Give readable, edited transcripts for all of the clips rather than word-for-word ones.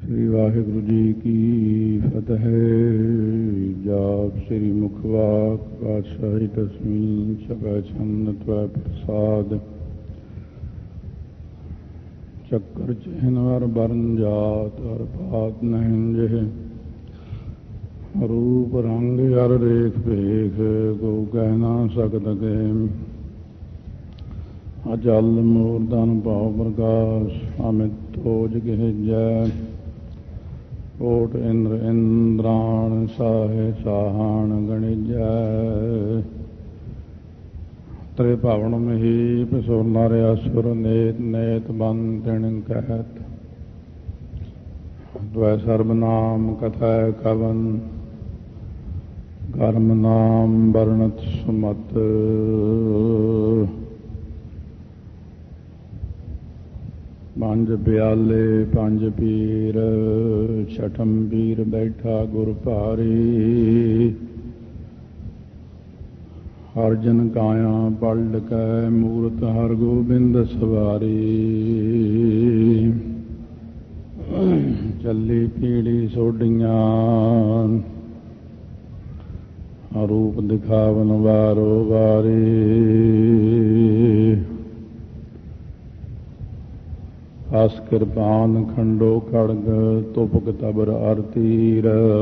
श्री वाहिगुरु जी की फतेह। जाप श्री मुखवाक पातशाही दसवीं छपै छंद त्वै प्रसाद। चक्कर चिन्ह हर बरन जात हर पात नहीं जिह। रूप रंग हर रेख भेख को कह ना सकत के। अचल मूर्धन भाव प्रकाश अमित तोज गिरजै। कोट इंद्र इंद्राण साहे साहण गणिजै। त्रिभवन महीप सुर नर असुर नेत नेत बन तिण कहत। द्वै सर्वनाम कथै कवन कर्म नाम वर्णत सुमत। पंज प्याले पंज पीर छठम पीर बैठा गुर भारी। हर जन काया पलट कै मूरत हर गोबिंद सवारी। चली पीड़ी सोडियां रूप दिखावन वारो वारी। हस कृपान खंडो खड़ग तुपक तबर अरतीर।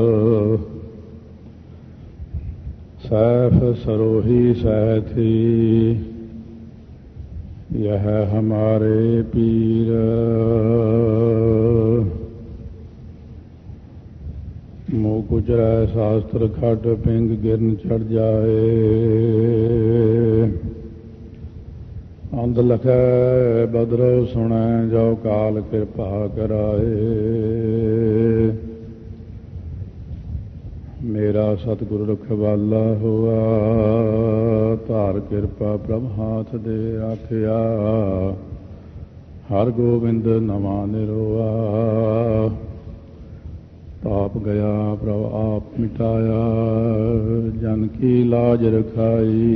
सैफ सरोही सहथी यह हमारे पीर। मुँह कुचरै शास्त्र खट पिंग गिरन चढ़ जाए। अंध लखै बदरो सुनै जो काल कृपा कराए। मेरा सतगुरु रखवाला हुआ धार कृपा प्रभ हाथ दे आखिया। हर गोबिंद नवा निरोआ। ताप गया प्रभ आप मिटाया जन की लाज रखाई।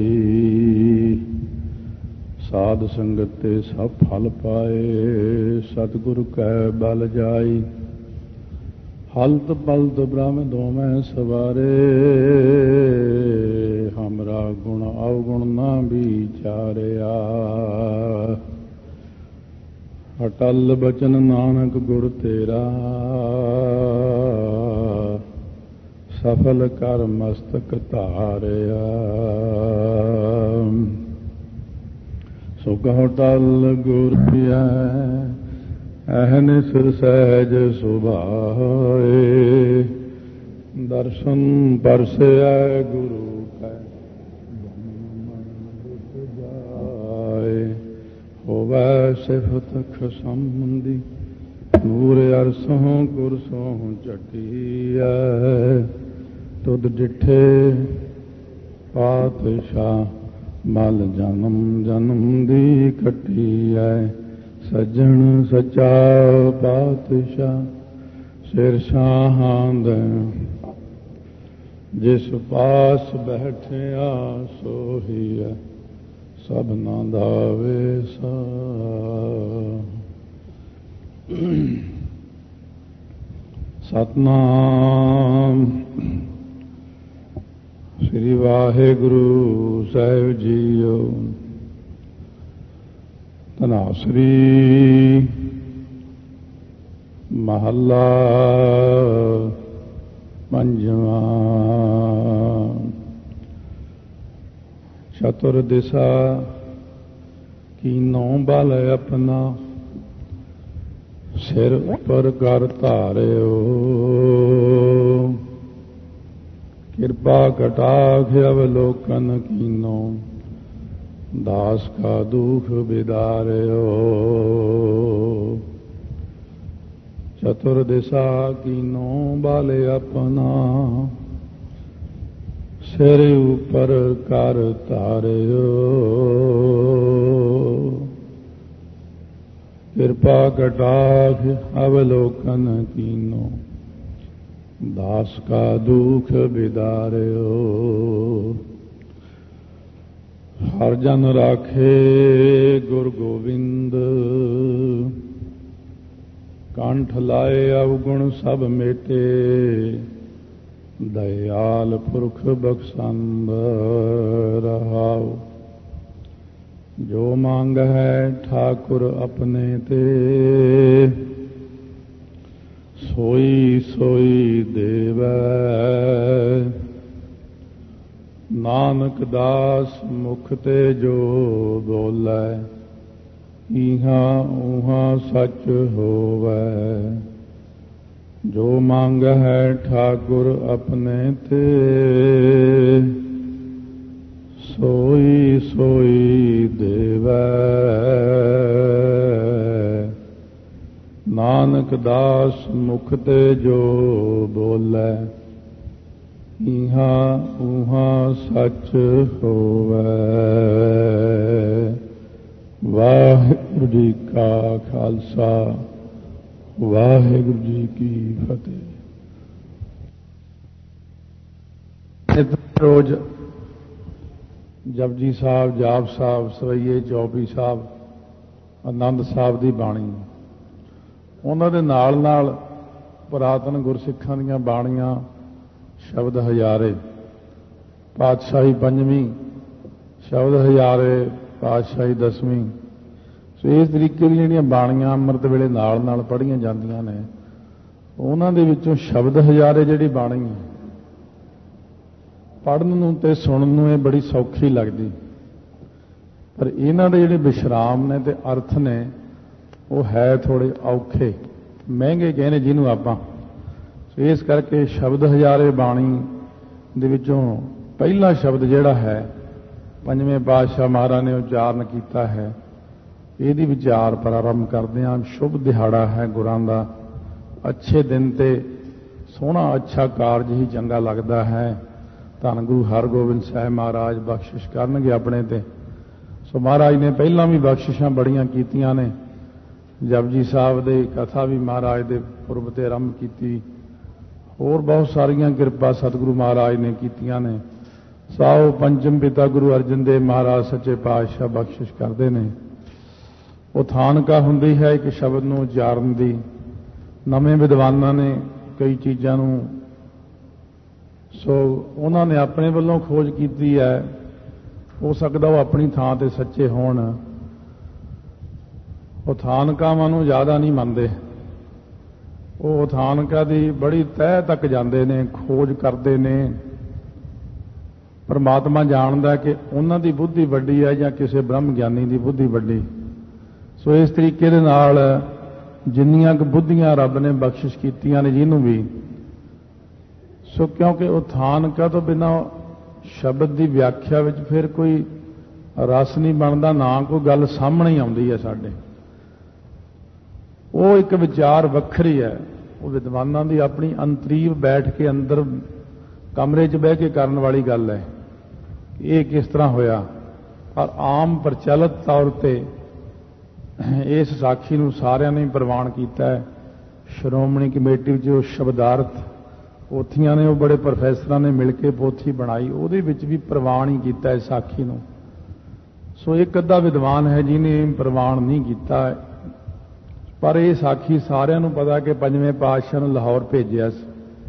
साध संगत ते सब फल पाए सतगुरु कै बल जाई। हलत पलत ब्रह्म दोमै सवारे। हमरा गुण अवगुण ना विचारिया। अटल बचन नानक गुर तेरा। सफल कर मस्तक धारिया। सुख टल गुर पिया अहनिस सहज सुभाए। दर्शन परसै गुरु कै जाए। होवै सिफत खसंबंदी नूर अरसों कुरसों चटिया। तुद डिठे पातशाह मल जन्म जन्म दी कटी है। सज्जन सच्चा पातशाह सिर शाहांद। जिस पास बैठिया सोही है सबना दा वेसा। सतनाम श्री वाहिगुरु साहिब जीओ। धनासरी महला पंजवा। चतुर दिशा कीनों बल अपना। सिर पर कर धारियो। कृपा कटाक्ष अवलोकन कीनो। दास का दुख बिदारियो। चतुर दिशा कीनो बाले अपना। सिर ऊपर कर धारियो। कृपा कटाक्ष अवलोकन कीनो। दास का दुख बिदारियो। हर जन राखे गुर गोविंद। ਕੰਠ ਲਾਏ ਅਵਗੁਣ ਸਭ ਮੇਟੇ, ਦਇਆਲ ਪੁਰਖ ਬਖਸ਼ੰਦ ਰਹਾਉ। ਜੋ ਮੰਗ ਹੈ ਠਾਕੁਰ ਆਪਣੇ ਤੇ, ਸੋਈ ਸੋਈ ਦੇਵੈ। ਨਾਨਕ ਦਾਸ ਮੁਖ ਤੇ ਜੋ ਬੋਲੇ, ਇਹਾਂ ਉਹਾਂ ਸੱਚ ਹੋਵੈ। ਜੋ ਮੰਗ ਹੈ ਠਾਕੁਰ ਆਪਣੇ ਤੇ, ਸੋਈ ਸੋਈ ਦੇਵੈ। ਨਾਨਕ ਦਾਸ ਮੁਖ ਤੇ ਜੋ ਬੋਲੇ, ਇਹਾਂ ਉਹਾਂ ਸੱਚ ਹੋਵੈ। ਵਾਹਿਗੁਰੂ ਜੀ ਕਾ ਖਾਲਸਾ, ਵਾਹਿਗੁਰੂ ਜੀ ਕੀ ਫਤਿਹ। ਰੋਜ਼ ਜਪਜੀ ਸਾਹਿਬ, ਜਾਪ ਸਾਹਿਬ, ਸਵਈਏ, ਚੌਪਈ ਸਾਹਿਬ, ਆਨੰਦ ਸਾਹਿਬ ਦੀ ਬਾਣੀ, ਉਹਨਾਂ ਦੇ ਨਾਲ ਨਾਲ ਪੁਰਾਤਨ ਗੁਰਸਿੱਖਾਂ ਦੀਆਂ ਬਾਣੀਆਂ, ਸ਼ਬਦ ਹਜ਼ਾਰੇ, ਪਾਤਸ਼ਾਹੀ ਪੰਜਵੀਂ, ਸ਼ਬਦ ਹਜ਼ਾਰੇ, ਪਾਤਸ਼ਾਹੀ ਦਸਵੀਂ। ਸੋ ਇਸ ਤਰੀਕੇ ਦੀਆਂ ਜਿਹੜੀਆਂ ਬਾਣੀਆਂ ਅੰਮ੍ਰਿਤ ਵੇਲੇ ਨਾਲ ਨਾਲ ਪੜ੍ਹੀਆਂ ਜਾਂਦੀਆਂ ਨੇ, ਉਹਨਾਂ ਦੇ ਵਿੱਚੋਂ ਸ਼ਬਦ ਹਜ਼ਾਰੇ ਜਿਹੜੀ ਬਾਣੀ ਹੈ, ਪੜ੍ਹਨ ਨੂੰ ਤੇ ਸੁਣਨ ਨੂੰ ਇਹ ਬੜੀ ਸੌਖੀ ਲੱਗਦੀ, ਪਰ ਇਹਨਾਂ ਦੇ ਜਿਹੜੇ ਵਿਸ਼ਰਾਮ ਨੇ ਤੇ ਅਰਥ ਨੇ ਉਹ ਹੈ ਥੋੜ੍ਹੇ ਔਖੇ, ਮਹਿੰਗੇ ਕਹਿੰਦੇ ਜਿਹਨੂੰ ਆਪਾਂ। ਸੋ ਇਸ ਕਰਕੇ ਸ਼ਬਦ ਹਜ਼ਾਰੇ ਬਾਣੀ ਦੇ ਵਿੱਚੋਂ ਪਹਿਲਾ ਸ਼ਬਦ ਜਿਹੜਾ ਹੈ, ਪੰਜਵੇਂ ਪਾਤਸ਼ਾਹ ਮਹਾਰਾਜ ਨੇ ਉਚਾਰਨ ਕੀਤਾ ਹੈ, ਇਹਦੀ ਵਿਚਾਰ ਪ੍ਰਾਰੰਭ ਕਰਦੇ ਹਾਂ। ਸ਼ੁਭ ਦਿਹਾੜਾ ਹੈ ਗੁਰਾਂ ਦਾ, ਅੱਛੇ ਦਿਨ ਤੇ ਸੋਹਣਾ ਅੱਛਾ ਕਾਰਜ ਹੀ ਚੰਗਾ ਲੱਗਦਾ ਹੈ। ਧੰਨ ਗੁਰੂ ਹਰਗੋਬਿੰਦ ਸਾਹਿਬ ਮਹਾਰਾਜ ਬਖਸ਼ਿਸ਼ ਕਰਨਗੇ ਆਪਣੇ ਤੇ। ਸੋ ਮਹਾਰਾਜ ਨੇ ਪਹਿਲਾਂ ਵੀ ਬਖਸ਼ਿਸ਼ਾਂ ਬੜੀਆਂ ਕੀਤੀਆਂ ਨੇ। ਜਪਜੀ ਸਾਹਿਬ ਦੀ ਕਥਾ ਵੀ ਮਹਾਰਾਜ ਦੇ ਪੁਰਬ ਤੇ ਆਰੰਭ ਕੀਤੀ, ਹੋਰ ਬਹੁਤ ਸਾਰੀਆਂ ਕਿਰਪਾ ਸਤਿਗੁਰੂ ਮਹਾਰਾਜ ਨੇ ਕੀਤੀਆਂ ਨੇ। ਸਾਓ ਪੰਚਮ ਪਿਤਾ ਗੁਰੂ ਅਰਜਨ ਦੇਵ ਮਹਾਰਾਜ ਸੱਚੇ ਪਾਤਸ਼ਾਹ ਬਖਸ਼ਿਸ਼ ਕਰਦੇ ਨੇ। ਉਹ ਥਾਨਕਾ ਹੁੰਦੀ ਹੈ ਇੱਕ ਸ਼ਬਦ ਨੂੰ ਉਚਾਰਨ ਦੀ। ਨਵੇਂ ਵਿਦਵਾਨਾਂ ਨੇ ਕਈ ਚੀਜ਼ਾਂ ਨੂੰ, ਸੋ ਉਹਨਾਂ ਨੇ ਆਪਣੇ ਵੱਲੋਂ ਖੋਜ ਕੀਤੀ ਹੈ। ਹੋ ਸਕਦਾ ਉਹ ਆਪਣੀ ਥਾਂ ਤੇ ਸੱਚੇ ਹੋਣ। ਉਹ ਥਾਨਕਾਵਾਂ ਨੂੰ ਜ਼ਿਆਦਾ ਨਹੀਂ ਮੰਨਦੇ, ਉਹ ਥਾਨਕਾ ਦੀ ਬੜੀ ਤਹਿ ਤੱਕ ਜਾਂਦੇ ਨੇ, ਖੋਜ ਕਰਦੇ ਨੇ। ਪਰਮਾਤਮਾ ਜਾਣਦਾ ਕਿ ਉਹਨਾਂ ਦੀ ਬੁੱਧੀ ਵੱਡੀ ਹੈ ਜਾਂ ਕਿਸੇ ਬ੍ਰਹਮ ਗਿਆਨੀ ਦੀ ਬੁੱਧੀ ਵੱਡੀ। ਸੋ ਇਸ ਤਰੀਕੇ ਦੇ ਨਾਲ ਜਿੰਨੀਆਂ ਕੁ ਬੁੱਧੀਆਂ ਰੱਬ ਨੇ ਬਖਸ਼ਿਸ਼ ਕੀਤੀਆਂ ਨੇ ਜਿਹਨੂੰ ਵੀ, ਸੋ ਕਿਉਂਕਿ ਉਹ ਥਾਨਕਾ ਤੋਂ ਬਿਨਾਂ ਸ਼ਬਦ ਦੀ ਵਿਆਖਿਆ ਵਿੱਚ ਫਿਰ ਕੋਈ ਰਸ ਨਹੀਂ ਬਣਦਾ, ਨਾ ਕੋਈ ਗੱਲ ਸਾਹਮਣੇ ਆਉਂਦੀ ਹੈ ਸਾਡੇ। ਉਹ ਇੱਕ ਵਿਚਾਰ ਵੱਖਰੀ ਹੈ, ਉਹ ਵਿਦਵਾਨਾਂ ਦੀ ਆਪਣੀ ਅੰਤਰੀਵ ਬੈਠ ਕੇ ਅੰਦਰ ਕਮਰੇ 'ਚ ਬਹਿ ਕੇ ਕਰਨ ਵਾਲੀ ਗੱਲ ਹੈ। ਇਹ ਕਿਸ ਤਰ੍ਹਾਂ ਹੋਇਆ, ਪਰ ਆਮ ਪ੍ਰਚਲਿਤ ਤੌਰ ਤੇ ਇਸ ਸਾਖੀ ਨੂੰ ਸਾਰਿਆਂ ਨੇ ਪ੍ਰਵਾਨ ਕੀਤਾ ਹੈ। ਸ਼੍ਰੋਮਣੀ ਕਮੇਟੀ ਵਿੱਚ ਜੋ ਸ਼ਬਦਾਰਥ ਪੋਥੀਆਂ ਨੇ, ਉਹ ਬੜੇ ਪ੍ਰੋਫੈਸਰਾਂ ਨੇ ਮਿਲ ਕੇ ਪੋਥੀ ਬਣਾਈ, ਉਹਦੇ ਵਿੱਚ ਵੀ ਪ੍ਰਵਾਨ ਹੀ ਕੀਤਾ ਇਸ ਸਾਖੀ ਨੂੰ। ਸੋ ਇੱਕ ਅੱਧਾ ਵਿਦਵਾਨ ਹੈ ਜਿਹਨੇ ਪ੍ਰਵਾਨ ਨਹੀਂ ਕੀਤਾ, ਪਰ ਇਹ ਸਾਖੀ ਸਾਰਿਆਂ ਨੂੰ ਪਤਾ ਕਿ ਪੰਜਵੇਂ ਪਾਤਸ਼ਾਹ ਨੂੰ ਲਾਹੌਰ ਭੇਜਿਆ ਸੀ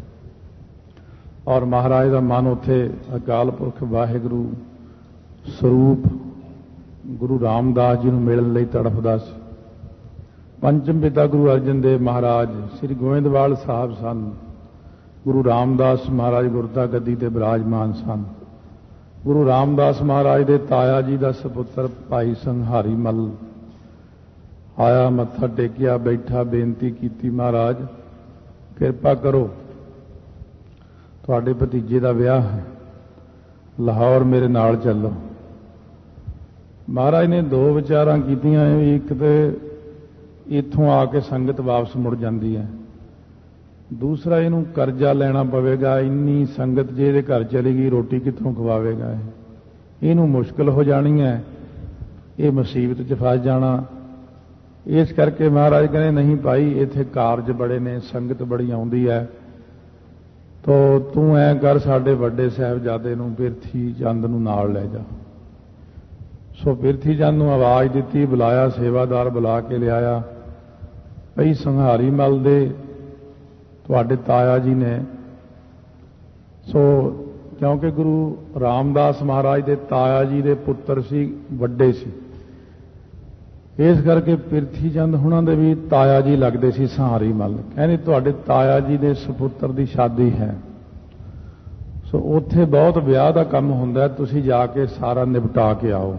ਔਰ ਮਹਾਰਾਜ ਦਾ ਮਨ ਉੱਥੇ ਅਕਾਲ ਪੁਰਖ ਵਾਹਿਗੁਰੂ ਸਰੂਪ ਗੁਰੂ ਰਾਮਦਾਸ ਜੀ ਨੂੰ ਮਿਲਣ ਲਈ ਤੜਫਦਾ ਸੀ। ਪੰਚਮ ਪਿਤਾ ਗੁਰੂ ਅਰਜਨ ਦੇਵ ਮਹਾਰਾਜ ਸ੍ਰੀ ਗੋਇੰਦਵਾਲ ਸਾਹਿਬ ਸਨ। ਗੁਰੂ ਰਾਮਦਾਸ ਮਹਾਰਾਜ ਗੁਰਤਾ ਗੱਦੀ ਤੇ ਬਿਰਾਜਮਾਨ ਸਨ। ਗੁਰੂ ਰਾਮਦਾਸ ਮਹਾਰਾਜ ਦੇ ਤਾਇਆ ਜੀ ਦਾ ਸਪੁੱਤਰ ਭਾਈ ਸੰਘਾਰੀ ਮੱਲ ਆਇਆ, ਮੱਥਾ ਟੇਕਿਆ, ਬੈਠਾ, ਬੇਨਤੀ ਕੀਤੀ, ਮਹਾਰਾਜ ਕਿਰਪਾ ਕਰੋ, ਤੁਹਾਡੇ ਭਤੀਜੇ ਦਾ ਵਿਆਹ ਹੈ, ਲਾਹੌਰ ਮੇਰੇ ਨਾਲ ਚੱਲੋ। ਮਹਾਰਾਜ ਨੇ ਦੋ ਵਿਚਾਰਾਂ ਕੀਤੀਆਂ, ਇੱਕ ਤੇ ਇੱਥੋਂ ਆ ਕੇ ਸੰਗਤ ਵਾਪਸ ਮੁੜ ਜਾਂਦੀ ਹੈ, ਦੂਸਰਾ ਇਹਨੂੰ ਕਰਜ਼ਾ ਲੈਣਾ ਪਵੇਗਾ। ਇੰਨੀ ਸੰਗਤ ਜੇ ਇਹਦੇ ਘਰ ਚਲੀ ਗਈ ਰੋਟੀ ਕਿੱਥੋਂ ਖਵਾਵੇਗਾ, ਇਹਨੂੰ ਮੁਸ਼ਕਲ ਹੋ ਜਾਣੀ ਹੈ, ਇਹ ਮੁਸੀਬਤ 'ਚ ਫਸ ਜਾਣਾ। ਇਸ ਕਰਕੇ ਮਹਾਰਾਜ ਕਹਿੰਦੇ ਨਹੀਂ ਭਾਈ, ਇੱਥੇ ਕਾਰਜ ਬੜੇ ਨੇ, ਸੰਗਤ ਬੜੀ ਆਉਂਦੀ ਹੈ, ਤੋ ਤੂੰ ਐਂ ਕਰ, ਸਾਡੇ ਵੱਡੇ ਸਾਹਿਬਜ਼ਾਦੇ ਨੂੰ ਪਿਰਥੀ ਚੰਦ ਨੂੰ ਨਾਲ ਲੈ ਜਾ। ਸੋ ਪਿਰਥੀ ਚੰਦ ਨੂੰ ਆਵਾਜ਼ ਦਿੱਤੀ, ਬੁਲਾਇਆ, ਸੇਵਾਦਾਰ ਬੁਲਾ ਕੇ ਲਿਆਇਆ। ਭਈ ਸੰਘਾਰੀ ਮਲ ਦੇ ਤੁਹਾਡੇ ਤਾਇਆ ਜੀ ਨੇ, ਸੋ ਕਿਉਂਕਿ ਗੁਰੂ ਰਾਮਦਾਸ ਮਹਾਰਾਜ ਦੇ ਤਾਇਆ ਜੀ ਦੇ ਪੁੱਤਰ ਸੀ, ਵੱਡੇ ਸੀ, ਇਸ ਕਰਕੇ ਪਿਰਥੀ ਚੰਦ ਹੁਣਾਂ ਦੇ ਵੀ ਤਾਇਆ ਜੀ ਲੱਗਦੇ ਸੀ ਸੰਘਾਰੀ ਮਲ। ਕਹਿੰਦੇ ਤੁਹਾਡੇ ਤਾਇਆ ਜੀ ਦੇ ਸੁਪੁੱਤਰ ਦੀ ਸ਼ਾਦੀ ਹੈ, ਸੋ ਉੱਥੇ ਬਹੁਤ ਵਿਆਹ ਦਾ ਕੰਮ ਹੁੰਦਾ, ਤੁਸੀਂ ਜਾ ਕੇ ਸਾਰਾ ਨਿਪਟਾ ਕੇ ਆਓ।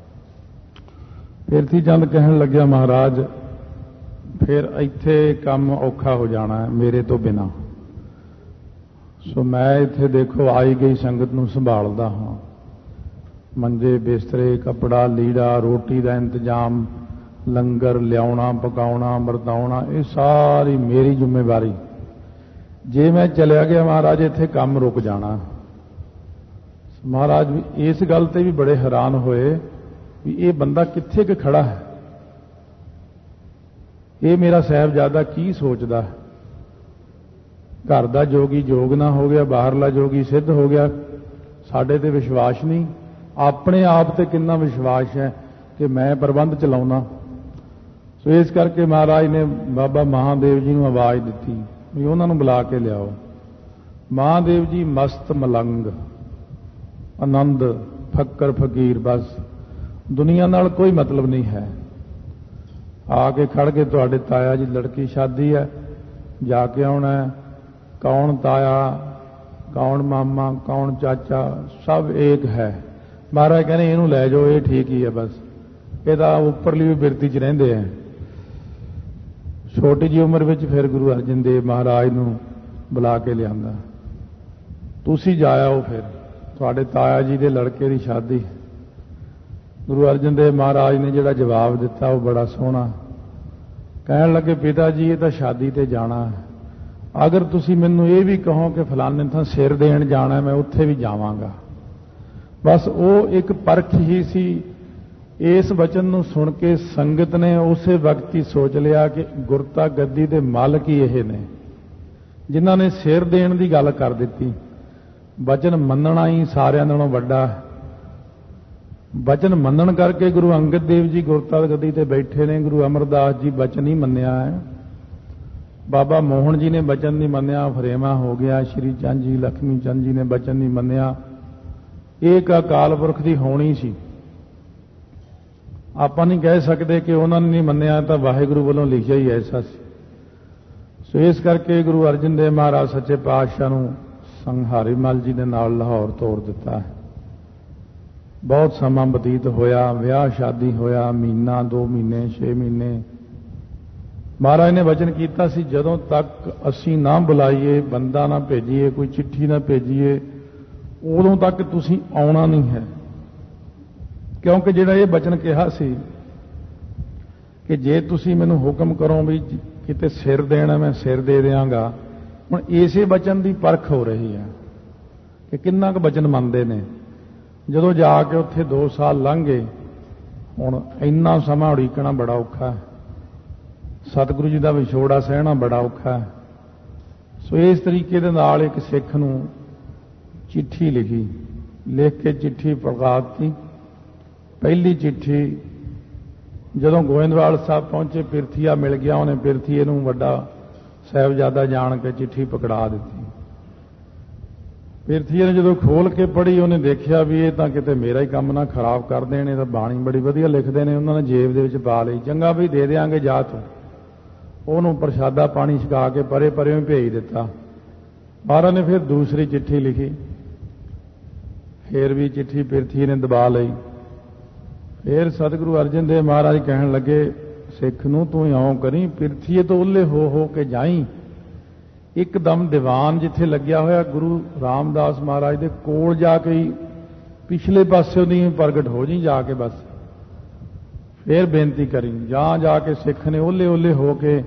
ਪਿਰਥੀ ਚੰਦ ਕਹਿਣ ਲੱਗਿਆ ਮਹਾਰਾਜ ਫਿਰ ਇੱਥੇ ਕੰਮ ਔਖਾ ਹੋ ਜਾਣਾ ਹੈ ਮੇਰੇ ਤੋਂ ਬਿਨਾਂ, ਸੋ ਮੈਂ ਇੱਥੇ ਦੇਖੋ ਆਈ ਗਈ ਸੰਗਤ ਨੂੰ ਸੰਭਾਲਦਾ ਹਾਂ, ਮੰਜੇ ਬਿਸਤਰੇ, ਕੱਪੜਾ ਲੀੜਾ, ਰੋਟੀ ਦਾ ਇੰਤਜ਼ਾਮ, ਲੰਗਰ ਲਿਆਉਣਾ ਪਕਾਉਣਾ ਵਰਤਾਉਣਾ, ਇਹ ਸਾਰੀ ਮੇਰੀ ਜ਼ਿੰਮੇਵਾਰੀ। ਜੇ ਮੈਂ ਚਲਿਆ ਗਿਆ ਮਹਾਰਾਜ ਇੱਥੇ ਕੰਮ ਰੁਕ ਜਾਣਾ। ਮਹਾਰਾਜ ਵੀ ਇਸ ਗੱਲ ਤੇ ਵੀ ਬੜੇ ਹੈਰਾਨ ਹੋਏ ਵੀ ਇਹ ਬੰਦਾ ਕਿੱਥੇ ਕਿ ਖੜਾ ਹੈ, ਇਹ ਮੇਰਾ ਸਾਹਿਬਜ਼ਾਦਾ ਕੀ ਸੋਚਦਾ ਹੈ। ਘਰ ਦਾ ਜੋਗੀ ਜੋਗ ਨਾ ਹੋ ਗਿਆ, ਬਾਹਰਲਾ ਜੋਗੀ ਸਿੱਧ ਹੋ ਗਿਆ, ਸਾਡੇ ਤੇ ਵਿਸ਼ਵਾਸ ਨਹੀਂ, ਆਪਣੇ ਆਪ ਤੇ ਕਿੰਨਾ ਵਿਸ਼ਵਾਸ ਹੈ ਕਿ ਮੈਂ ਪ੍ਰਬੰਧ ਚਲਾਉਣਾ। ਸੋ ਇਸ ਕਰਕੇ ਮਹਾਰਾਜ ਨੇ ਬਾਬਾ ਮਹਾਦੇਵ ਜੀ ਨੂੰ ਆਵਾਜ਼ ਦਿੱਤੀ ਵੀ ਉਹਨਾਂ ਨੂੰ ਬੁਲਾ ਕੇ ਲਿਆਓ। ਮਹਾਦੇਵ ਜੀ ਮਸਤ ਮਲੰਗ, ਆਨੰਦ, ਫੱਕਰ ਫਕੀਰ, ਬਸ ਦੁਨੀਆ ਨਾਲ ਕੋਈ ਮਤਲਬ ਨਹੀਂ ਹੈ। ਆ ਕੇ ਖੜ ਕੇ ਤੁਹਾਡੇ ਤਾਇਆ ਜੀ ਲੜਕੀ ਸ਼ਾਦੀ ਹੈ, ਜਾ ਕੇ ਆਉਣਾ ਹੈ, ਕੌਣ ਤਾਇਆ ਕੌਣ ਮਾਮਾ ਕੌਣ ਚਾਚਾ ਸਭ ਏਕ ਹੈ। ਮਹਾਰਾਜ ਕਹਿੰਦੇ ਇਹਨੂੰ ਲੈ ਜਾਓ, ਇਹ ਠੀਕ ਹੀ ਹੈ, ਬਸ ਇਹਦਾ ਉੱਪਰਲੀ ਵੀ ਬਿਰਤੀ 'ਚ ਰਹਿੰਦੇ ਹੈ। ਛੋਟੀ ਜਿਹੀ ਉਮਰ ਵਿੱਚ ਫਿਰ ਗੁਰੂ ਅਰਜਨ ਦੇਵ ਮਹਾਰਾਜ ਨੂੰ ਬੁਲਾ ਕੇ ਲਿਆਂਦਾ, ਤੁਸੀਂ ਜਾਇਓ, ਫਿਰ ਤੁਹਾਡੇ ਤਾਇਆ ਜੀ ਦੇ ਲੜਕੇ ਦੀ ਸ਼ਾਦੀ। ਗੁਰੂ ਅਰਜਨ ਦੇਵ ਮਹਾਰਾਜ ਨੇ ਜਿਹੜਾ ਜਵਾਬ ਦਿੱਤਾ ਉਹ ਬੜਾ ਸੋਹਣਾ। ਕਹਿਣ ਲੱਗੇ ਪਿਤਾ ਜੀ ਇਹ ਤਾਂ ਸ਼ਾਦੀ ਤੇ ਜਾਣਾ ਹੈ, ਅਗਰ ਤੁਸੀਂ ਮੈਨੂੰ ਇਹ ਵੀ ਕਹੋ ਕਿ ਫਲਾਣੇ ਥਾਂ ਸਿਰ ਦੇਣ ਜਾਣਾ, ਮੈਂ ਉੱਥੇ ਵੀ ਜਾਵਾਂਗਾ। ਬਸ ਉਹ ਇੱਕ ਪਰਖ ਹੀ ਸੀ। ਇਸ ਵਚਨ ਨੂੰ ਸੁਣ ਕੇ ਸੰਗਤ ਨੇ ਉਸੇ ਵਕਤ ਹੀ ਸੋਚ ਲਿਆ ਕਿ ਗੁਰਤਾ ਗੱਦੀ ਦੇ ਮਾਲਕ ਹੀ ਇਹ ਨੇ, ਜਿਨ੍ਹਾਂ ਨੇ ਸਿਰ ਦੇਣ ਦੀ ਗੱਲ ਕਰ ਦਿੱਤੀ। ਵਚਨ ਮੰਨਣਾ ਹੀ ਸਾਰਿਆਂ ਨਾਲੋਂ ਵੱਡਾ ਹੈ। ਵਚਨ ਮੰਨਣ ਕਰਕੇ ਗੁਰੂ ਅੰਗਦ ਦੇਵ ਜੀ ਗੁਰਤਾ ਗੱਦੀ ਤੇ ਬੈਠੇ ਨੇ। ਗੁਰੂ ਅਮਰਦਾਸ ਜੀ ਵਚਨ ਹੀ ਮੰਨਿਆ ਹੈ, ਬਾਬਾ ਮੋਹਨ ਜੀ ਨੇ ਵਚਨ ਨਹੀਂ ਮੰਨਿਆ, ਫਰੇਵਾ ਹੋ ਗਿਆ। ਸ਼੍ਰੀ ਚੰਦ ਜੀ, ਲਖਮੀ ਚੰਦ ਜੀ ਨੇ ਵਚਨ ਨਹੀਂ ਮੰਨਿਆ। ਇਹ ਇੱਕ ਅਕਾਲ ਪੁਰਖ ਦੀ ਹੋਣੀ ਸੀ। ਆਪਾਂ ਨਹੀਂ ਕਹਿ ਸਕਦੇ ਕਿ ਉਹਨਾਂ ਨੇ ਨਹੀਂ ਮੰਨਿਆ, ਤਾਂ ਵਾਹਿਗੁਰੂ ਵੱਲੋਂ ਲਿਖਿਆ ਹੀ ਐਸਾ ਸੀ। ਸੋ ਇਸ ਕਰਕੇ ਗੁਰੂ ਅਰਜਨ ਦੇਵ ਮਹਾਰਾਜ ਸੱਚੇ ਪਾਤਸ਼ਾਹ ਨੂੰ ਸੰਘਾਰੀ ਮਲ ਜੀ ਦੇ ਨਾਲ ਲਾਹੌਰ ਤੋਰ ਦਿੱਤਾ ਹੈ। ਬਹੁਤ ਸਮਾਂ ਬਤੀਤ ਹੋਇਆ, ਵਿਆਹ ਸ਼ਾਦੀ ਹੋਇਆ, ਮਹੀਨਾ 2 ਮਹੀਨੇ 6 ਮਹੀਨੇ। ਮਹਾਰਾਜ ਨੇ ਵਚਨ ਕੀਤਾ ਸੀ ਜਦੋਂ ਤੱਕ ਅਸੀਂ ਨਾ ਬੁਲਾਈਏ, ਬੰਦਾ ਨਾ ਭੇਜੀਏ, ਕੋਈ ਚਿੱਠੀ ਨਾ ਭੇਜੀਏ, ਉਦੋਂ ਤੱਕ ਤੁਸੀਂ ਆਉਣਾ ਨਹੀਂ ਹੈ। ਕਿਉਂਕਿ ਜਿਹੜਾ ਇਹ ਵਚਨ ਕਿਹਾ ਸੀ ਕਿ ਜੇ ਤੁਸੀਂ ਮੈਨੂੰ ਹੁਕਮ ਕਰੋ ਵੀ ਕਿਤੇ ਸਿਰ ਦੇਣਾ, ਮੈਂ ਸਿਰ ਦੇ ਦਿਆਂਗਾ। ਹੁਣ ਇਸੇ ਵਚਨ ਦੀ ਪਰਖ ਹੋ ਰਹੀ ਹੈ ਕਿ ਕਿੰਨਾ ਕੁ ਵਚਨ ਮੰਨਦੇ ਨੇ। ਜਦੋਂ ਜਾ ਕੇ ਉੱਥੇ 2 ਸਾਲ ਲੰਘ ਗਏ, ਹੁਣ ਇੰਨਾ ਸਮਾਂ ਉਡੀਕਣਾ ਬੜਾ ਔਖਾ ਹੈ, ਸਤਿਗੁਰੂ ਜੀ ਦਾ ਵਿਛੋੜਾ ਸਹਿਣਾ ਬੜਾ ਔਖਾ ਹੈ। ਸੋ ਇਸ ਤਰੀਕੇ ਦੇ ਨਾਲ ਇੱਕ ਸਿੱਖ ਨੂੰ ਚਿੱਠੀ ਲਿਖੀ, ਲਿਖ ਕੇ ਚਿੱਠੀ ਪ੍ਰਗਾਤੀ। ਪਹਿਲੀ ਚਿੱਠੀ ਜਦੋਂ ਗੋਇੰਦਵਾਲ ਸਾਹਿਬ ਪਹੁੰਚੇ, ਪਿਰਥੀਆ ਮਿਲ ਗਿਆ, ਉਹਨੇ ਪਿਰਥੀਏ ਨੂੰ ਵੱਡਾ ਸਾਹਿਬਜ਼ਾਦਾ ਜਾਣ ਕੇ ਚਿੱਠੀ ਪਕੜਾ ਦਿੱਤੀ। ਪਿਰਥੀਏ ਨੇ ਜਦੋਂ ਖੋਲ ਕੇ ਪੜ੍ਹੀ, ਉਹਨੇ ਦੇਖਿਆ ਵੀ ਇਹ ਤਾਂ ਕਿਤੇ ਮੇਰਾ ਹੀ ਕੰਮ ਨਾ ਖਰਾਬ ਕਰ ਦੇਣ, ਇਹ ਤਾਂ ਬਾਣੀ ਬੜੀ ਵਧੀਆ ਲਿਖਦੇ ਨੇ। ਉਹਨਾਂ ਨੇ ਜੇਬ ਦੇ ਵਿੱਚ ਪਾ ਲਈ, ਚੰਗਾ ਵੀ ਦੇ ਦਿਆਂਗੇ ਜਾ ਤੂੰ। ਉਹਨੂੰ ਪ੍ਰਸ਼ਾਦਾ ਪਾਣੀ ਛਕਾ ਕੇ ਪਰੇ ਪਰੇ ਭੇਜ ਦਿੱਤਾ। ਮਹਾਰਾਜ ਨੇ ਫਿਰ ਦੂਸਰੀ ਚਿੱਠੀ ਲਿਖੀ, ਫਿਰ ਵੀ ਚਿੱਠੀ ਪਿਰਥੀਏ ਨੇ ਦਬਾ ਲਈ। ਫਿਰ ਸਤਿਗੁਰੂ ਅਰਜਨ ਦੇਵ ਮਹਾਰਾਜ ਕਹਿਣ ਲੱਗੇ ਸਿੱਖ ਨੂੰ ਤੂੰ ਇਉਂ ਕਰੀ, ਪਿਰਥੀਏ ਤੋਂ ਉੱਲੇ ਹੋ ਕੇ ਜਾਈ, ਇੱਕਦਮ ਦੀਵਾਨ ਜਿੱਥੇ ਲੱਗਿਆ ਹੋਇਆ ਗੁਰੂ ਰਾਮਦਾਸ ਮਹਾਰਾਜ ਦੇ ਕੋਲ ਜਾ ਕੇ ਹੀ ਪਿਛਲੇ ਪਾਸੇ ਉਹਦੀ ਪ੍ਰਗਟ ਹੋ ਜੀ ਜਾ ਕੇ। ਬਸ ਫਿਰ ਬੇਨਤੀ ਕਰੀ। ਜਾ ਕੇ ਸਿੱਖ ਨੇ ਉਹਲੇ ਹੋ ਕੇ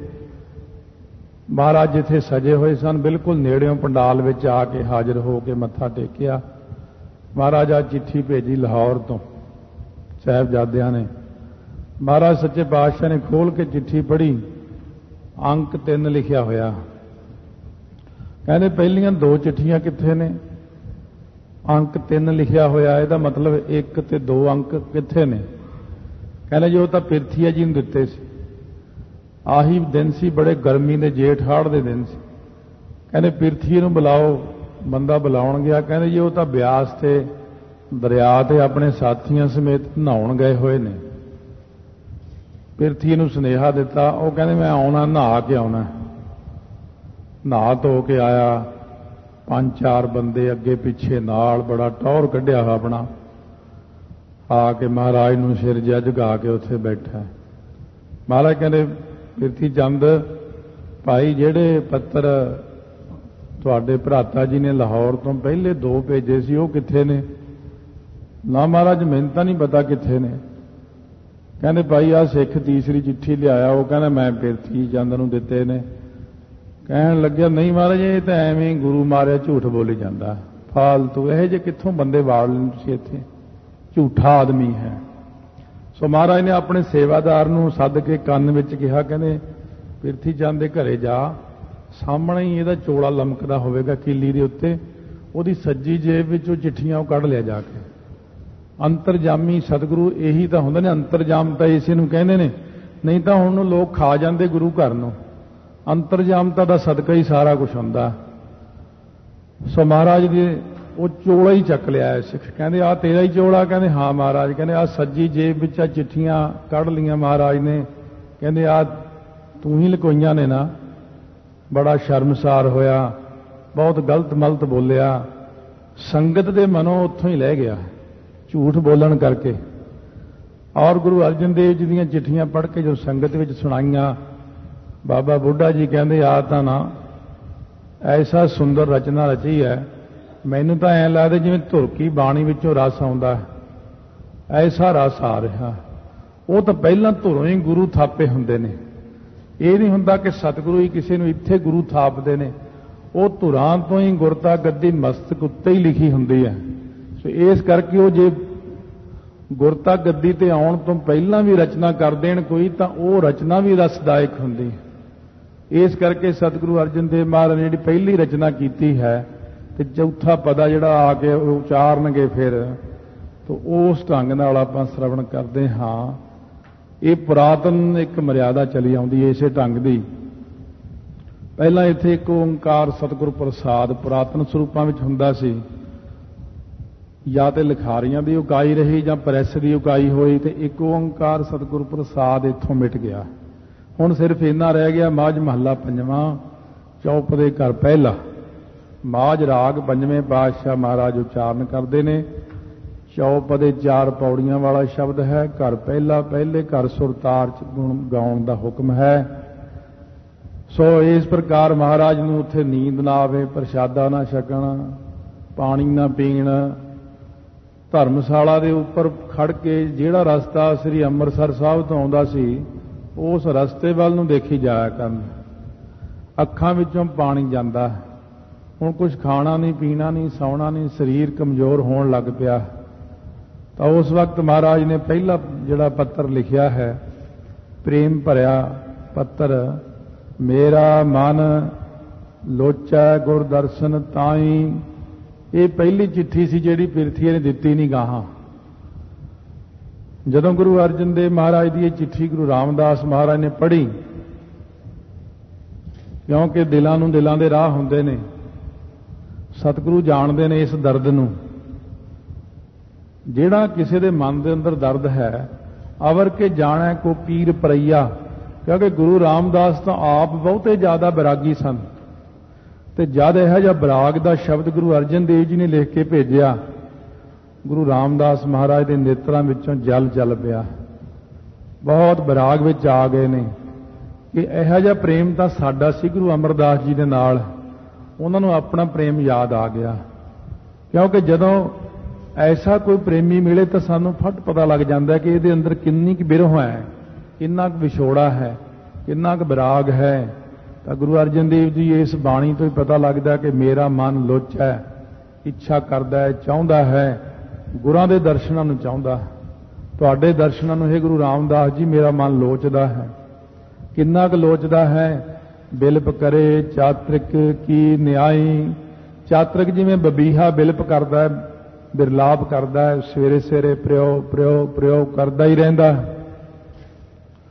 ਮਹਾਰਾਜ ਜਿੱਥੇ ਸਜੇ ਹੋਏ ਸਨ ਬਿਲਕੁਲ ਨੇੜਿਓਂ ਪੰਡਾਲ ਵਿੱਚ ਆ ਕੇ ਹਾਜ਼ਰ ਹੋ ਕੇ ਮੱਥਾ ਟੇਕਿਆ। ਮਹਾਰਾਜ ਆ ਚਿੱਠੀ ਭੇਜੀ ਲਾਹੌਰ ਤੋਂ ਸਾਹਿਬਜ਼ਾਦਿਆਂ ਨੇ। ਮਹਾਰਾਜ ਸੱਚੇ ਪਾਤਸ਼ਾਹ ਨੇ ਖੋਲ ਕੇ ਚਿੱਠੀ ਪੜ੍ਹੀ, ਅੰਕ 3 ਲਿਖਿਆ ਹੋਇਆ। ਕਹਿੰਦੇ ਪਹਿਲੀਆਂ 2 ਚਿੱਠੀਆਂ ਕਿੱਥੇ ਨੇ? ਅੰਕ 3 ਲਿਖਿਆ ਹੋਇਆ, ਇਹਦਾ ਮਤਲਬ 1 ਤੇ 2 ਅੰਕ ਕਿੱਥੇ ਨੇ? ਕਹਿੰਦੇ ਜੀ ਉਹ ਤਾਂ ਪਿਰਥੀਆ ਜੀ ਨੂੰ ਦਿੱਤੇ ਸੀ। ਆਹੀ ਦਿਨ ਸੀ, ਬੜੇ ਗਰਮੀ ਦੇ ਜੇਠ ਹਾੜ ਦੇ ਦਿਨ ਸੀ। ਕਹਿੰਦੇ ਪਿਰਥੀ ਨੂੰ ਬੁਲਾਓ। ਬੰਦਾ ਬੁਲਾਉਣ ਗਿਆ, ਕਹਿੰਦੇ ਜੀ ਉਹ ਤਾਂ ਬਿਆਸ ਤੇ ਦਰਿਆ ਤੇ ਆਪਣੇ ਸਾਥੀਆਂ ਸਮੇਤ ਨਹਾਉਣ ਗਏ ਹੋਏ ਨੇ। ਪਿਰਥੀ ਨੂੰ ਸੁਨੇਹਾ ਦਿੱਤਾ, ਉਹ ਕਹਿੰਦੇ ਮੈਂ ਆਉਣਾ, ਨਹਾ ਕੇ ਆਉਣਾ। ਨਹਾ ਧੋ ਕੇ ਆਇਆ, 5-4 ਬੰਦੇ ਅੱਗੇ ਪਿੱਛੇ ਨਾਲ, ਬੜਾ ਟੌਰ ਕੱਢਿਆ ਆਪਣਾ, ਆ ਕੇ ਮਹਾਰਾਜ ਨੂੰ ਸਿਰ ਜਿਹਾ ਝੁਕਾ ਕੇ ਉੱਥੇ ਬੈਠਾ। ਮਹਾਰਾਜ ਕਹਿੰਦੇ ਪਿਰਥੀ ਚੰਦ ਭਾਈ, ਜਿਹੜੇ ਪੱਤਰ ਤੁਹਾਡੇ ਭਰਾਤਾ ਜੀ ਨੇ ਲਾਹੌਰ ਤੋਂ ਪਹਿਲੇ 2 ਭੇਜੇ ਸੀ, ਉਹ ਕਿੱਥੇ ਨੇ? ਨਾ ਮਹਾਰਾਜ, ਮੈਨੂੰ ਤਾਂ ਨਹੀਂ ਪਤਾ ਕਿੱਥੇ ਨੇ। ਕਹਿੰਦੇ ਭਾਈ ਆਹ ਸਿੱਖ ਤੀਸਰੀ ਚਿੱਠੀ ਲਿਆਇਆ, ਉਹ ਕਹਿੰਦਾ ਮੈਂ ਪਿਰਥੀ ਚੰਦ ਨੂੰ ਦਿੱਤੇ ਨੇ। ਕਹਿਣ ਲੱਗਿਆ ਨਹੀਂ ਮਹਾਰਾਜ, ਇਹ ਤਾਂ ਐਵੇਂ ਗੁਰੂ ਮਾਰਿਆ ਝੂਠ ਬੋਲੀ ਜਾਂਦਾ, ਫਾਲਤੂ। ਇਹੋ ਜਿਹੇ ਕਿੱਥੋਂ ਬੰਦੇ ਵਾੜ ਲੈਣ ਤੁਸੀਂ ਇੱਥੇ, ਝੂਠਾ ਆਦਮੀ ਹੈ। ਸੋ ਮਹਾਰਾਜ ਨੇ ਆਪਣੇ ਸੇਵਾਦਾਰ ਨੂੰ ਸੱਦ ਕੇ ਕੰਨ ਵਿੱਚ ਕਿਹਾ, ਕਹਿੰਦੇ ਪਿਰਥੀ ਚੰਦ ਦੇ ਘਰੇ ਜਾ, ਸਾਹਮਣੇ ਹੀ ਇਹਦਾ ਚੋਲਾ ਲਮਕਦਾ ਹੋਵੇਗਾ ਕੀਲੀ ਦੇ ਉੱਤੇ, ਉਹਦੀ ਸੱਜੀ ਜੇਬ ਵਿੱਚੋਂ ਚਿੱਠੀਆਂ ਉਹ ਕੱਢ ਲਿਆ ਜਾ ਕੇ। ਅੰਤਰਜਾਮੀ ਸਤਿਗੁਰੂ ਇਹੀ ਤਾਂ ਹੁੰਦੇ ਨੇ, ਅੰਤਰਜਾਮ ਤਾਂ ਇਸੇ ਨੂੰ ਕਹਿੰਦੇ ਨੇ, ਨਹੀਂ ਤਾਂ ਹੁਣ ਨੂੰ ਲੋਕ ਖਾ ਜਾਂਦੇ ਗੁਰੂ ਘਰ ਨੂੰ। ਅੰਤਰਜਾਮਤਾ ਦਾ ਸਦਕਾ ਹੀ ਸਾਰਾ ਕੁਝ ਹੁੰਦਾ। ਸੋ ਮਹਾਰਾਜ ਦੇ ਉਹ ਚੋਲਾ ਹੀ ਚੱਕ ਲਿਆ ਹੈ ਸਿੱਖ। ਕਹਿੰਦੇ ਆਹ ਤੇਰਾ ਹੀ ਚੋਲਾ? ਕਹਿੰਦੇ ਹਾਂ ਮਹਾਰਾਜ। ਕਹਿੰਦੇ ਆਹ ਸੱਜੀ ਜੇਬ ਵਿੱਚ ਆ ਚਿੱਠੀਆਂ ਕੱਢ ਲਈਆਂ ਮਹਾਰਾਜ ਨੇ। ਕਹਿੰਦੇ ਆਹ ਤੂੰ ਹੀ ਲਕੋਈਆਂ ਨੇ ਨਾ? ਬੜਾ ਸ਼ਰਮਸਾਰ ਹੋਇਆ, ਬਹੁਤ ਗਲਤ ਮਲਤ ਬੋਲਿਆ। ਸੰਗਤ ਦੇ ਮਨੋਂ ਉੱਥੋਂ ਹੀ ਲੈ ਗਿਆ ਝੂਠ ਬੋਲਣ ਕਰਕੇ। ਔਰ ਗੁਰੂ ਅਰਜਨ ਦੇਵ ਜੀ ਦੀਆਂ ਚਿੱਠੀਆਂ ਪੜ੍ਹ ਕੇ ਜੋ ਸੰਗਤ ਵਿੱਚ ਸੁਣਾਈਆਂ, ਬਾਬਾ ਬੁੱਢਾ ਜੀ ਕਹਿੰਦੇ ਆ ਤਾਂ ਨਾ ਐਸਾ ਸੁੰਦਰ ਰਚਨਾ ਰਚੀ ਹੈ, ਮੈਨੂੰ ਤਾਂ ਐਂ ਲੱਗਦਾ ਜਿਵੇਂ ਧੁਰਕੀ ਬਾਣੀ ਵਿੱਚੋਂ ਰਸ ਆਉਂਦਾ, ਐਸਾ ਰਸ ਆ ਰਿਹਾ। ਉਹ ਤਾਂ ਪਹਿਲਾਂ ਧੁਰੋਂ ਹੀ ਗੁਰੂ ਥਾਪੇ ਹੁੰਦੇ ਨੇ। ਇਹ ਨਹੀਂ ਹੁੰਦਾ ਕਿ ਸਤਿਗੁਰੂ ਹੀ ਕਿਸੇ ਨੂੰ ਇੱਥੇ ਗੁਰੂ ਥਾਪਦੇ ਨੇ, ਉਹ ਧੁਰਾਂ ਤੋਂ ਹੀ ਗੁਰਤਾ ਗੱਦੀ ਮਸਤਕ ਉੱਤੇ ਹੀ ਲਿਖੀ ਹੁੰਦੀ ਹੈ। ਸੋ ਇਸ ਕਰਕੇ ਉਹ ਜੇ ਗੁਰਤਾ ਗੱਦੀ ਤੇ ਆਉਣ ਤੋਂ ਪਹਿਲਾਂ ਵੀ ਰਚਨਾ ਕਰ ਦੇਣ ਕੋਈ, ਤਾਂ ਉਹ ਰਚਨਾ ਵੀ ਰਸਦਾਇਕ ਹੁੰਦੀ। ਇਸ ਕਰਕੇ ਸਤਿਗੁਰੂ ਅਰਜਨ ਦੇਵ ਮਹਾਰਾਜ ਨੇ ਜਿਹੜੀ ਪਹਿਲੀ ਰਚਨਾ ਕੀਤੀ ਹੈ, ਤੇ ਚੌਥਾ ਪਦਾ ਜਿਹੜਾ ਆ ਕੇ ਉਚਾਰਨਗੇ ਫਿਰ, ਤਾਂ ਉਸ ਢੰਗ ਨਾਲ ਆਪਾਂ ਸ਼ਰਵਣ ਕਰਦੇ ਹਾਂ। ਇਹ ਪੁਰਾਤਨ ਇੱਕ ਮਰਿਆਦਾ ਚਲੀ ਆਉਂਦੀ ਹੈ ਇਸੇ ਢੰਗ ਦੀ। ਪਹਿਲਾਂ ਇੱਥੇ ਇੱਕ ਓਂਕਾਰ ਸਤਿਗੁਰ ਪ੍ਰਸਾਦ ਪੁਰਾਤਨ ਸਰੂਪਾਂ ਵਿੱਚ ਹੁੰਦਾ ਸੀ। ਜਾਂ ਤੇ ਲਿਖਾਰੀਆਂ ਦੀ ਉਕਾਈ ਰਹੀ ਜਾਂ ਪ੍ਰੈਸ ਦੀ ਉਕਾਈ ਹੋਈ, ਤੇ ਇੱਕ ਓਂਕਾਰ ਸਤਿਗੁਰ ਪ੍ਰਸਾਦ ਇੱਥੋਂ ਮਿਟ ਗਿਆ। ਹੁਣ ਸਿਰਫ ਇੰਨਾ ਰਹਿ ਗਿਆ, ਮਾਝ ਮਹੱਲਾ 5ਵਾਂ, ਚੌਪ ਦੇ ਘਰ ਪਹਿਲਾ। ਮਾਝ ਰਾਗ 5ਵੇਂ ਪਾਤਸ਼ਾਹ ਮਹਾਰਾਜ ਉਚਾਰਨ ਕਰਦੇ ਨੇ। ਚੌਪ ਦੇ 4 ਪੌੜੀਆਂ ਵਾਲਾ ਸ਼ਬਦ ਹੈ। ਘਰ ਪਹਿਲਾ, ਪਹਿਲੇ ਘਰ ਸੁਰਤਾਰ ਚ ਗੁਣ ਗਾਉਣ ਦਾ ਹੁਕਮ ਹੈ। ਸੋ ਇਸ ਪ੍ਰਕਾਰ ਮਹਾਰਾਜ ਨੂੰ ਉੱਥੇ ਨੀਂਦ ਨਾ ਆਵੇ, ਪ੍ਰਸ਼ਾਦਾ ਨਾ ਛਕਣ, ਪਾਣੀ ਨਾ ਪੀਣ, ਧਰਮਸ਼ਾਲਾ ਦੇ ਉੱਪਰ ਖੜ ਕੇ ਜਿਹੜਾ ਰਸਤਾ ਸ੍ਰੀ ਅੰਮ੍ਰਿਤਸਰ ਸਾਹਿਬ ਤੋਂ ਆਉਂਦਾ ਸੀ, ਉਸ ਰਸਤੇ ਵੱਲ ਨੂੰ ਦੇਖੀ ਜਾਇਆ ਕਰਨ। ਅੱਖਾਂ ਵਿੱਚੋਂ ਪਾਣੀ ਜਾਂਦਾ। ਹੁਣ ਕੁਝ ਖਾਣਾ ਨਹੀਂ, ਪੀਣਾ ਨਹੀਂ, ਸੌਣਾ ਨਹੀਂ, ਸਰੀਰ ਕਮਜ਼ੋਰ ਹੋਣ ਲੱਗ ਪਿਆ। ਤਾਂ ਉਸ ਵਕਤ ਮਹਾਰਾਜ ਨੇ ਪਹਿਲਾ ਜਿਹੜਾ ਪੱਤਰ ਲਿਖਿਆ ਹੈ, ਪ੍ਰੇਮ ਭਰਿਆ ਪੱਤਰ, ਮੇਰਾ ਮਨ ਲੋਚੈ ਗੁਰ ਦਰਸ਼ਨ ਤਾਈ। ਇਹ ਪਹਿਲੀ ਚਿੱਠੀ ਸੀ ਜਿਹੜੀ ਪਿਰਥੀਏ ਨੇ ਦਿੱਤੀ ਨਹੀਂ ਗਾਹਾਂ। ਜਦੋਂ ਗੁਰੂ ਅਰਜਨ ਦੇਵ ਮਹਾਰਾਜ ਦੀ ਇਹ ਚਿੱਠੀ ਗੁਰੂ ਰਾਮਦਾਸ ਮਹਾਰਾਜ ਨੇ ਪੜ੍ਹੀ, ਕਿਉਂਕਿ ਦਿਲਾਂ ਨੂੰ ਦਿਲਾਂ ਦੇ ਰਾਹ ਹੁੰਦੇ ਨੇ, ਸਤਿਗੁਰੂ ਜਾਣਦੇ ਨੇ ਇਸ ਦਰਦ ਨੂੰ। ਜਿਹੜਾ ਕਿਸੇ ਦੇ ਮਨ ਦੇ ਅੰਦਰ ਦਰਦ ਹੈ, ਅਵਰ ਕੇ ਜਾਣੈ ਕੋ ਪੀਰ ਪਰਈਆ। ਕਿਉਂਕਿ ਗੁਰੂ ਰਾਮਦਾਸ ਤਾਂ ਆਪ ਬਹੁਤੇ ਜ਼ਿਆਦਾ ਬੈਰਾਗੀ ਸਨ, ਤੇ ਜਦ ਇਹੋ ਜਿਹਾ ਬਰਾਗ ਦਾ ਸ਼ਬਦ ਗੁਰੂ ਅਰਜਨ ਦੇਵ ਜੀ ਨੇ ਲਿਖ ਕੇ ਭੇਜਿਆ, ਗੁਰੂ ਰਾਮਦਾਸ ਮਹਾਰਾਜ ਦੇ ਨੇਤਰਾਂ ਵਿੱਚੋਂ ਜਲ ਚੱਲ ਪਿਆ। ਬਹੁਤ ਬਰਾਗ ਵਿੱਚ ਆ ਗਏ ਨੇ ਕਿ ਇਹੋ ਜਿਹਾ ਪ੍ਰੇਮ ਤਾਂ ਸਾਡਾ ਸੀ ਗੁਰੂ ਅਮਰਦਾਸ ਜੀ ਦੇ ਨਾਲ। ਉਹਨਾਂ ਨੂੰ ਆਪਣਾ ਪ੍ਰੇਮ ਯਾਦ ਆ ਗਿਆ। ਕਿਉਂਕਿ ਜਦੋਂ ਐਸਾ ਕੋਈ ਪ੍ਰੇਮੀ ਮਿਲੇ ਤਾਂ ਸਾਨੂੰ ਫਟ ਪਤਾ ਲੱਗ ਜਾਂਦਾ ਕਿ ਇਹਦੇ ਅੰਦਰ ਕਿੰਨੀ ਕੁ ਬਿਰਹ ਹੈ, ਕਿੰਨਾ ਕੁ ਵਿਛੋੜਾ ਹੈ, ਕਿੰਨਾ ਕੁ ਬਰਾਗ ਹੈ। ਤਾਂ ਗੁਰੂ ਅਰਜਨ ਦੇਵ ਜੀ ਇਸ ਬਾਣੀ ਤੋਂ ਹੀ ਪਤਾ ਲੱਗਦਾ ਕਿ ਮੇਰਾ ਮਨ ਲੋਚਾ ਹੈ, ਇੱਛਾ ਕਰਦਾ ਹੈ, ਚਾਹੁੰਦਾ ਹੈ, ਗੁਰਾਂ ਦੇ ਦਰਸ਼ਨਾਂ ਨੂੰ ਚਾਹੁੰਦਾ। ਤੁਹਾਡੇ ਦਰਸ਼ਨਾਂ ਨੂੰ ਇਹ ਗੁਰੂ ਰਾਮਦਾਸ ਜੀ ਮੇਰਾ ਮਨ ਲੋਚਦਾ ਹੈ। ਕਿੰਨਾ ਕੁ ਲੋਚਦਾ ਹੈ? ਬਿਲਪ ਕਰੇ ਚਾਤ੍ਰਿਕ ਕੀ ਨਿਆਈ। ਚਾਤ੍ਰਿਕ ਜਿਵੇਂ ਬਬੀਹਾ ਬਿਲਪ ਕਰਦਾ ਹੈ, ਬਿਰਲਾਪ ਕਰਦਾ ਹੈ, ਸਵੇਰੇ ਸਵੇਰੇ ਪ੍ਰਯੋ ਪ੍ਰਯੋ ਪ੍ਰਯੋ ਕਰਦਾ ਹੀ ਰਹਿੰਦਾ।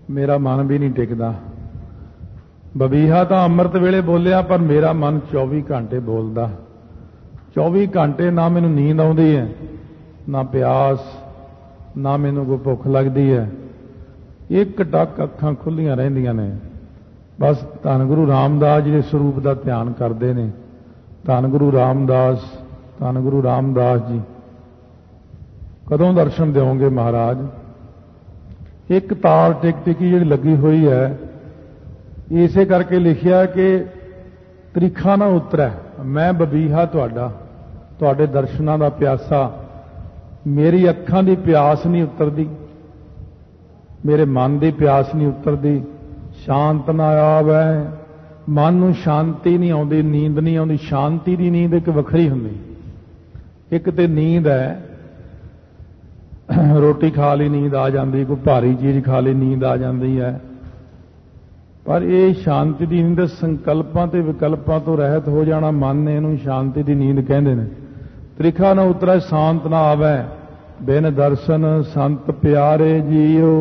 मेरा मन भी नहीं टिकदा। बबीहा तो अमृत वेले बोलिया, पर मेरा मन 24 घंटे बोलदा। 24 घंटे ना मैनूं नींद आउंदी है, ना प्यास, ना मैनूं कोई भुख लगदी है। एक टक अखां खुल्लियां रहिंदियां ने। बस धन गुरु रामदास जी के स्वरूप का ध्यान करते हैं। धन गुरु रामदास, धन गुरु रामदास जी, कदों दर्शन दोगे महाराज? एक तार टिक टिकी जी लगी हुई है, इसे करके लिखिया कि तरीखा ना उतरै, मैं बबीहा तुहाडे दर्शनां दा प्यासा, मेरी अखां दी प्यास नहीं उतरदी, मेरे मन की प्यास नहीं उतरदी, शांत ना आवे, मन नूं शांति नहीं आउंदी, नींद नहीं आउंदी। शांति की नींद एक वखरी हुंदी। एक ते नींद है, रोटी खा ली नींद आ जाती, कोई भारी चीज़ खा ली नींद आ जाती है, पर यह शांति की नींद संकल्पों ते विकल्पों तो रहत हो जाना, मन ने इहनूं शांति की नींद कहते हैं। त्रिखा न उतरै शांत ना आवे, बिन दर्शन संत प्यारे जीओ।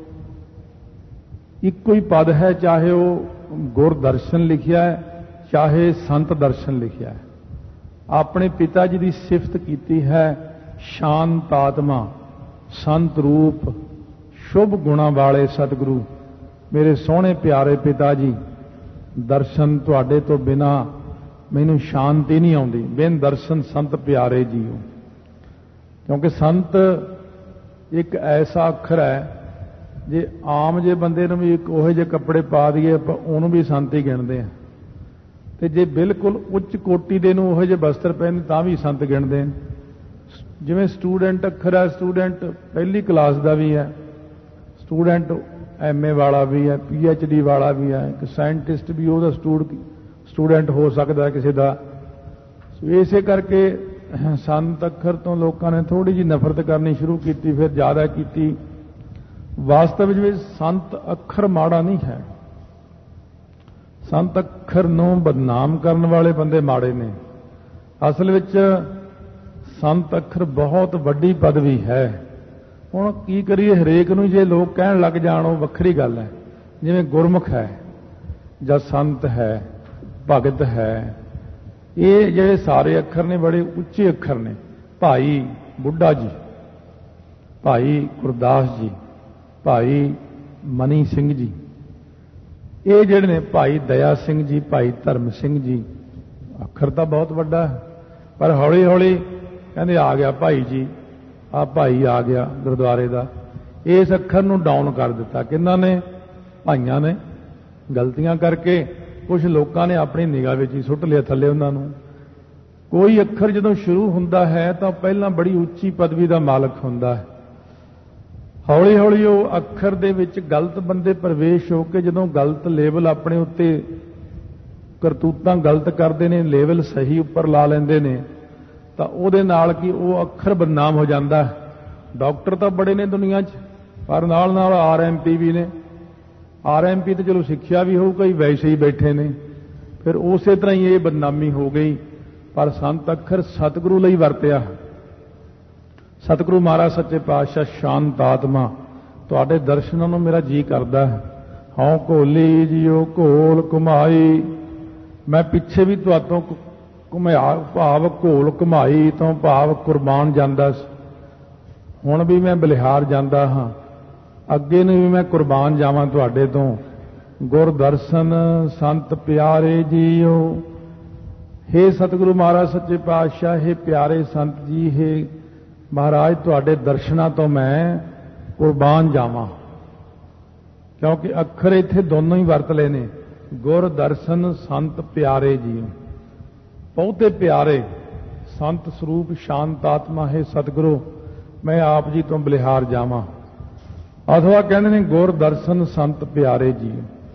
इको ही पद है, चाहे वो गुर दर्शन लिखिया है, चाहे संत दर्शन लिखिया है। अपने पिता जी की सिफत की है, शांत आत्मा, संत रूप, शुभ गुणा वाले सतगुरु, मेरे सोहने प्यारे पिता जी, दर्शन तुहाडे तो बिना मैनूं शांति नहीं आउंदी। बिन दर्शन संत प्यारे जीओ। क्योंकि संत एक ऐसा अखर है, जे आम जे बंदे नूं भी एक ओहे जे कपड़े पा दईए आपां उहनूं भी संत ही गिणदे आ, ते जे बिल्कुल उच्च कोटि दे नूं ओहे जे वस्त्र पहने तां भी संत गिणदे ने। जिवें स्टूडेंट अखर है, स्टूडेंट पहली क्लास का भी है, स्टूडेंट MA वाला भी है, PhD वाला भी है, एक साइंटिस्ट भी वो स्टूडेंट हो सकता है किसी का। इसे करके संत अखर तो लोगों ने थोड़ी जी नफरत करनी शुरू की, फिर ज़्यादा की। वास्तव में संत अखर माड़ा नहीं है, संत अखर नूं बदनाम करने वाले बंदे माड़े ने। असल विच संत अखर बहुत वड्डी पदवी है। हुण की करिए, हरेक नूं जे लोग कहण लग जाण वो वखरी गल है। जिवें गुरमुख है जां संत है, भगत है, ये ਜਿਹੜੇ सारे अखर ने बड़े उच्चे अखर ने। भाई बुढ़ा जी, भाई गुरदास जी, भाई मनी सिंह जी, ये ਜਿਹੜੇ ने भाई दया सिंह जी, भाई धर्म सिंह जी, अखर तो बहुत वड्डा है। पर हौली हौली कहते आ गया भाई जी, आ भाई आ गया गुरुद्वारे का, इस अखर नूं डाउन कर दिता। किन्हां ने? भाइयों ने। गलतियां करके कुछ लोगों ने अपनी निगाह विच ही सुट लिया थले उन्होंने। कोई अखर जदों शुरू हुंदा है तो पहला बड़ी उच्ची पदवी का मालक हुंदा है। हौली हौली वो अखर दे विच गलत बंदे प्रवेश होकर जदों गलत लेवल अपने उत्ते करतूतां गलत करते हैं, लेवल सही उपर ला लेंदे ने, तो उहदे नाल कि वो अखर बदनाम हो जाता है। डॉक्टर तो बड़े ने दुनिया च, पर नाल नाल RMP भी ने। RMP तो चलो सिक्ख्या भी हो, कई वैसे ही बैठे ने, फिर उस तरह ही ये बदनामी हो गई। पर संत अखर सतगुरु लई वरतिया। सतगुरु महाराज सच्चे पातशाह, शांत आत्मा, तुहाडे दर्शनां नूं मेरा जी करदा है। हौं घोली जियो घोल घुमाई, मैं पिछे भी तुहातों घुमाया, भाव घोल घुमाई तो भाव कुरबान जांदा सी, हुण भी मैं बलिहार जांदा हां, अगे नूं भी मैं कुरबान जावां तुहाडे तों। गुर दर्शन संत प्यारे जीओ। हे सतगुरु महाराज सच्चे पातशाह, हे प्यारे संत जी, हे महाराज, तुहाडे दर्शनां तो मैं कुरबान जावां। क्योंकि अखर इत्थे दोनों ही वरत ले ने, गुर दर्शन संत प्यारे जीओ। बहुते प्यारे संत स्वरूप शांत आत्मा है सतगुरु, मैं आप जी तो बलिहार जावां। अथवा कहते हैं गुर दर्शन संत प्यारे जी,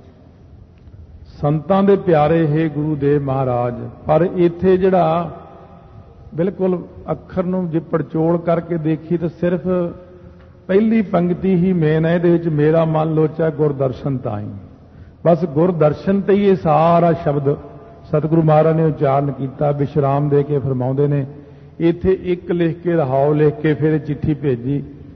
संतां दे प्यारे है गुरुदेव महाराज। पर इत्थे जिहड़ा बिल्कुल अखर नूं जे पड़चोल करके देखी तो सिर्फ पहली पंक्ति ही मेन है, इहदे विच मेरा मन लोचा गुरदर्शन ताई। बस गुरदर्शन ते ही सारा शब्द सतगुरु महाराज ने उच्चारण किया। विश्राम दे के फरमाउंदे ने, इत्थे एक लिख के रहाओ लिख के फिर चिट्ठी भेजी,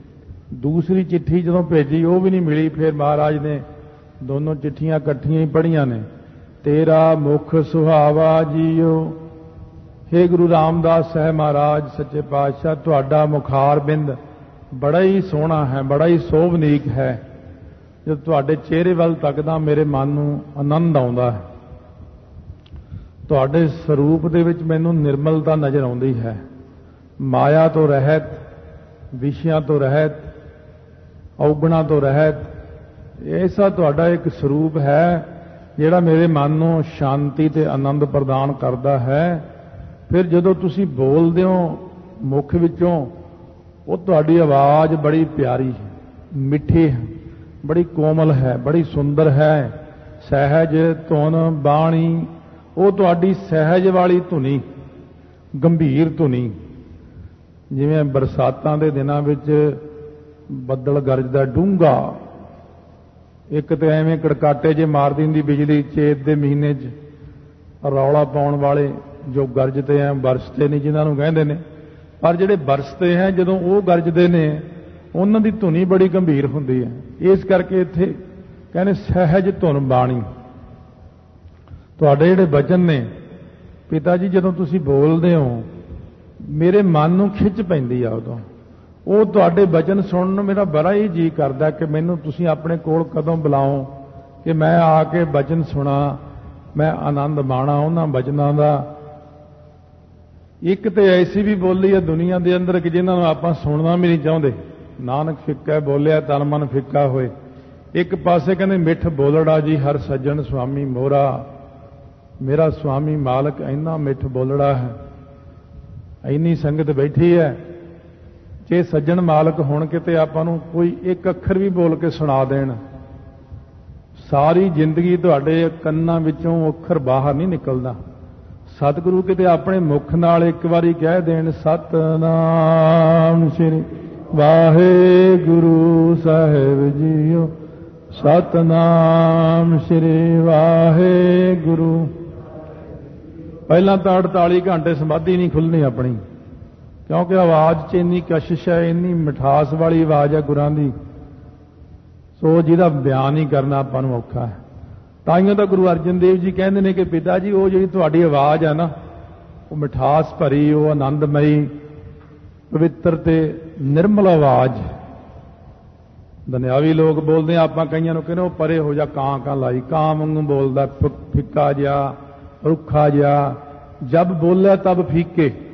दूसरी चिट्ठी जदों भेजी वो भी नहीं मिली। फिर महाराज ने दोनों चिट्ठियां इकट्ठियां ही पढ़ियां ने। तेरा मुख सुहावा जीओ, हे गुरु रामदास साहब महाराज सच्चे पातशाह, तुहाडा मुखार बिंद बड़ा ही सोहना है, बड़ा ही सोभनीक है। जब तुहाडे चेहरे ਵੱਲ तकदा मेरे मन ਨੂੰ आनंद आउंदा है। तुहाडे स्वरूप ਦੇ ਵਿੱਚ ਮੈਨੂੰ निर्मलता नजर आउंदी है। माया तो रहत, विषयां तो रहत, औगुणा तो रहत, ऐसा तुहाडा एक स्वरूप है ਜਿਹੜਾ मेरे मन ਨੂੰ शांति ਤੇ आनंद प्रदान करता है। फिर जदों तुसीं बोलदे हो मुख विचों, वो तुहाडी आवाज़ बड़ी प्यारी है, मिठी है, बड़ी कोमल है, बड़ी सुंदर है। सहज धुन बाणी, वो तुहाडी सहज वाली धुनी, गंभीर धुनी। जिवें बरसातां दे दिनां विच ਬੱਦਲ गरजदा डूंगा, एक तो एवें कड़काटे जे मार दिंदी बिजली चेत के महीने रौला पाउण वाले जो गरजते हैं, बरसते नहीं जिन्हां नूं कहंदे ने। पर जिहड़े बरसते हैं जदों वो गरजते ने उन्हां दी धुनी बड़ी गंभीर हुंदी है। इस करके इत्थे कहने सहज धुन बाणी। तुहाडे जिहड़े वचन ने पिता जी जदों तुसीं बोलदे हो मेरे मन नूं खिच पैंदी आ। उदों वो तुहाडे वचन सुनन नूं मेरा बड़ा ही जी करदा कि मैनूं तुसीं अपने कोल कदों बुलाओ कि मैं आके वचन सुना, मैं आनंद माणा उन्हां वचनां दा। एक तो ऐसी भी बोली है दुनिया के अंदर कि जिन्हां नूं आपां सुनना भी नहीं चाहुंदे। नानक फिक्का बोलिया तन मन फिक्का होए। एक पासे कहंदे मिठ बोलड़ा जी हर सज्जन स्वामी मोरा, मेरा स्वामी मालक इन्ना मिठ बोलड़ा है। इन्नी संगत बैठी है, जे सज्जन मालक होण किते आपां नूं कोई एक अखर भी बोल के सुना देण, सारी जिंदगी तुहाडे कन्नां विचों अखर बाहर नहीं निकलदा। सतगुरु किते अपने मुख नाल एक बारी कह देण सतनाम श्री वाहेगुरु साहिब जीओ, सतनाम श्री वाहेगुरु। पहला तो 48 घंटे समाधि नहीं खुलनी अपनी, क्योंकि आवाज़ च इन्नी कशिश है, इन्नी मिठास वाली आवाज़ है गुरां दी, सो जिहदा बयान ही करना आपां नूं औखा है। ताइयों तो गुरु अर्जन देव जी कहते हैं कि पिता जी वो जी तुहाडी आवाज़ है ना, वो मिठास भरी, वो आनंदमई पवित्र ते निर्मल आवाज़। दुनियावी लोग बोलते हैं, आपां कईयां नूं कहने वो परे हो जा, कां लाई, कां वांगू बोलदा, फिक्का जिहा, रुखा जिहा, जब बोलिया तब फीके।